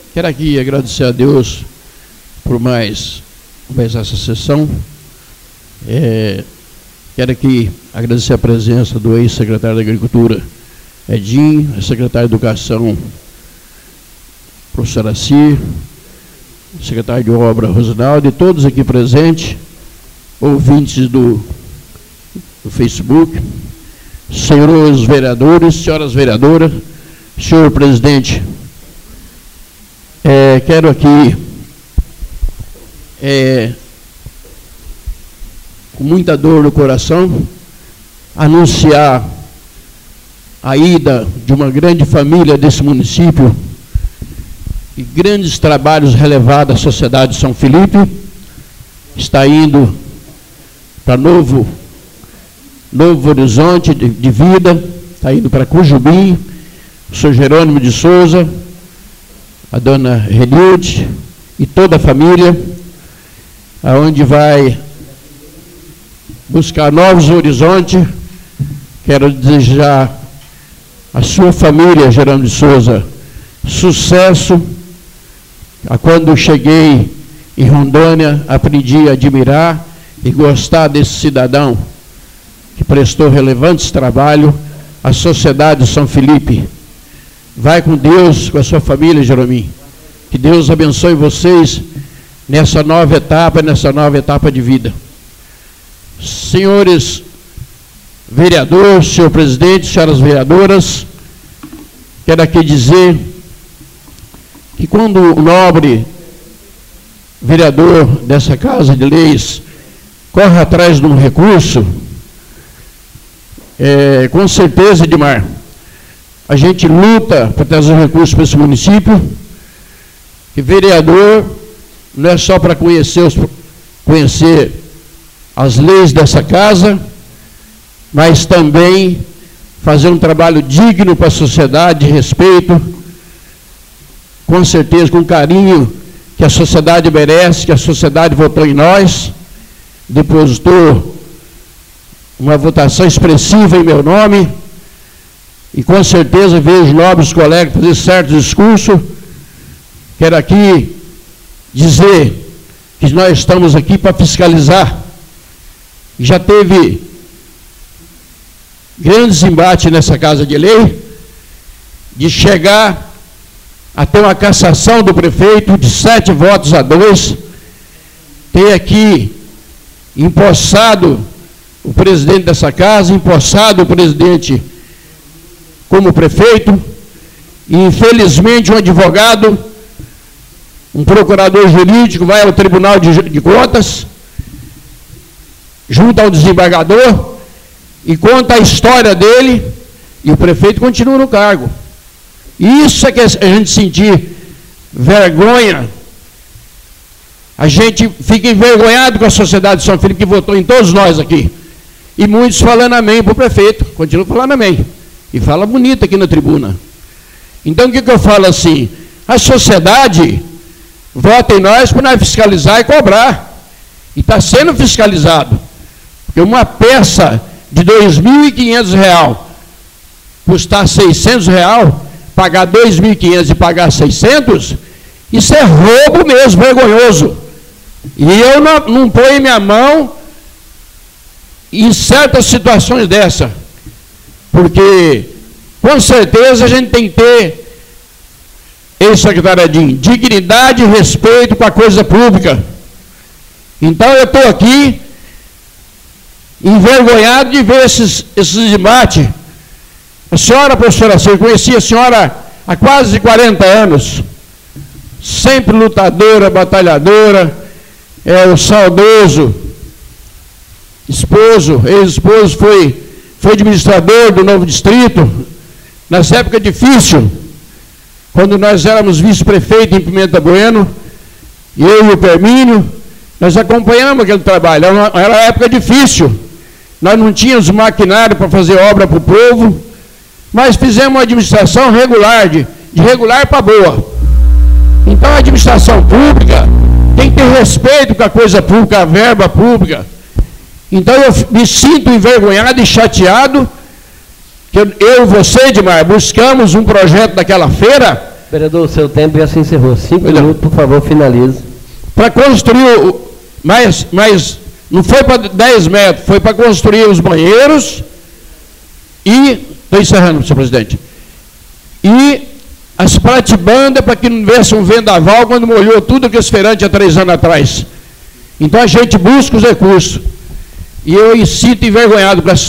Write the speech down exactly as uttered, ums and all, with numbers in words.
Quero aqui agradecer a Deus por mais, mais essa sessão. É, quero aqui agradecer a presença do ex-secretário da Agricultura, Edinho, a secretária de Educação, professora Cir, secretário de Obra, Rosinaldo, e todos aqui presentes, ouvintes do, do Facebook, senhores vereadores, senhoras vereadoras, senhor presidente, é, quero aqui, é, com muita dor no coração, anunciar a ida de uma grande família desse município e grandes trabalhos relevados à sociedade de São Felipe. Está indo para novo, novo horizonte de, de vida, está indo para Cujubim, o senhor Jerônimo de Souza, a dona Renilde e toda a família, aonde vai buscar novos horizontes. Quero desejar à sua família, Jerônimo de Souza, sucesso. A quando cheguei em Rondônia, aprendi a admirar e gostar desse cidadão que prestou relevantes trabalhos à sociedade de São Felipe. Vai com Deus, com a sua família, Jerominho. Que Deus abençoe vocês nessa nova etapa, nessa nova etapa de vida. Senhores vereadores, senhor presidente, senhoras vereadoras, quero aqui dizer que quando o nobre vereador dessa Casa de Leis corre atrás de um recurso, é, com certeza, Edmar, a gente luta para trazer recursos para esse município, que vereador não é só para conhecer, os, conhecer as leis dessa casa, mas também fazer um trabalho digno para a sociedade, de respeito, com certeza, com carinho que a sociedade merece, que a sociedade votou em nós, depositou uma votação expressiva em meu nome, e com certeza vejo nobres colegas fazer certo discurso. Quero aqui dizer que nós estamos aqui para fiscalizar. Já teve grandes embates nessa Casa de Lei, de chegar a ter uma cassação do prefeito de sete votos a dois, ter aqui empossado o presidente dessa casa, empossado o presidente como prefeito, e infelizmente um advogado, um procurador jurídico vai ao Tribunal de, de Contas, junto ao desembargador, e conta a história dele, e o prefeito continua no cargo. Isso é que a gente sentir vergonha, a gente fica envergonhado com a sociedade de São Felipe, que votou em todos nós aqui, e muitos falando amém para o prefeito, continuam falando amém, e fala bonito aqui na tribuna. Então o que, que eu falo assim? A sociedade vota em nós para nós fiscalizar e cobrar, e está sendo fiscalizado, porque uma peça de dois mil e quinhentos reais custar seiscentos reais, pagar dois mil e quinhentos e pagar seiscentos, isso é roubo mesmo, vergonhoso. E eu não, não ponho minha mão em certas situações dessa, porque com certeza a gente tem que ter, ex-secretário Edinho, dignidade e respeito com a coisa pública. Então eu estou aqui envergonhado de ver esses, esses embates. A senhora, professora, eu conheci a senhora há quase quarenta anos, sempre lutadora, batalhadora, é o saudoso esposo, ex-esposo, foi, foi administrador do Novo Distrito, nessa época difícil, quando nós éramos vice-prefeito em Pimenta Bueno, eu e o Permínio, nós acompanhamos aquele trabalho, era uma, era uma época difícil, nós não tínhamos maquinário para fazer obra para o povo, mas fizemos uma administração regular, de, de regular para boa. Então a administração pública tem que ter respeito com a coisa pública, a verba pública. Então eu me sinto envergonhado e chateado que eu, eu e você, Edmar, buscamos um projeto daquela feira Vereador, o seu tempo já se encerrou. Cinco Vereador. minutos, por favor, finalize. Para construir, o, mais, mais, não foi para dez metros, foi para construir os banheiros e, estou encerrando, senhor presidente, e as pratibandas para que não viesse um vendaval quando molhou tudo aqueles feirantes há três anos atrás. Então a gente busca os recursos. E eu me sinto envergonhado com essa